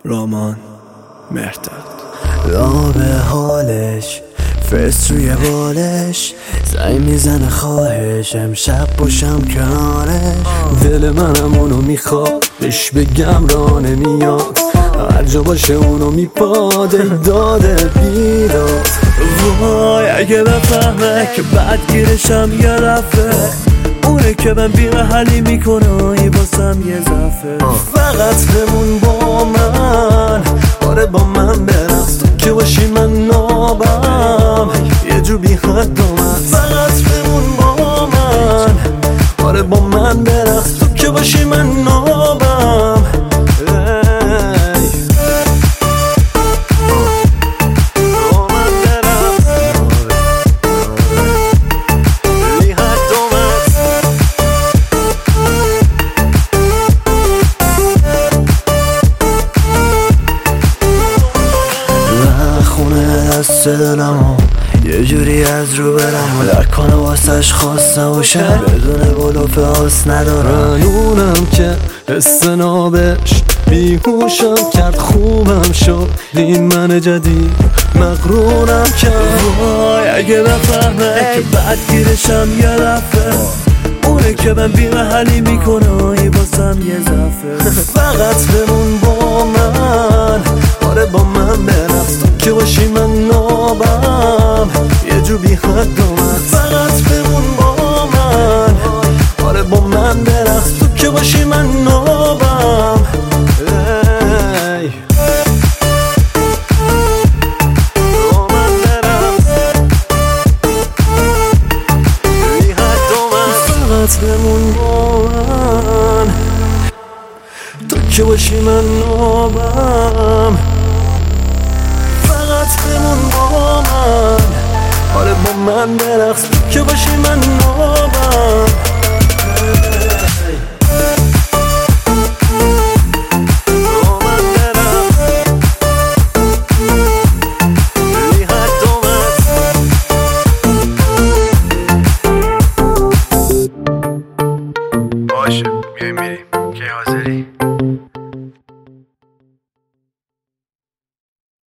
رامان مهرداد. به حالش فرست روی بالش زنگ میزنه خواهش امشب باشم کنارش. دل منم اونو میخواد بهش بگم راه نمیاد، هر جا باشه اونو میپاده داده بیداد. وای اگه بفهمه که بدگیرشم یه دفعه، اونه که من بی‌محلی میکنه ای واسم یه زفه. فقط بمون با من، آره با من برقص تو که باشی من نابم یه جو بی حد اومد. فقط بمون با من، آره با من برقص تو که باشی من نابم. دست دلمو یه جوری از رو برم و لکنه واسش خواسته باشه، بدون بلوف آس ندارم. اونم که استنابش بیهوشم کرد خوبم شد، این من جدید مغرورم کرد. وای اگه بفهمه که بدگیرشم یه دفعه، اونه که من بی‌محلی میکنه ای واسم یه زفه. فقط بمون با من، آره با من برقص تو که باشی من نابم یه جو بی حد اومد. فقط بمون با من، آره با من برقص تو که باشی من نابم. فقط بمون با من، تو که باشی من نابم. فقط بمون با من، آره با من برقص تو که باشی من نابم.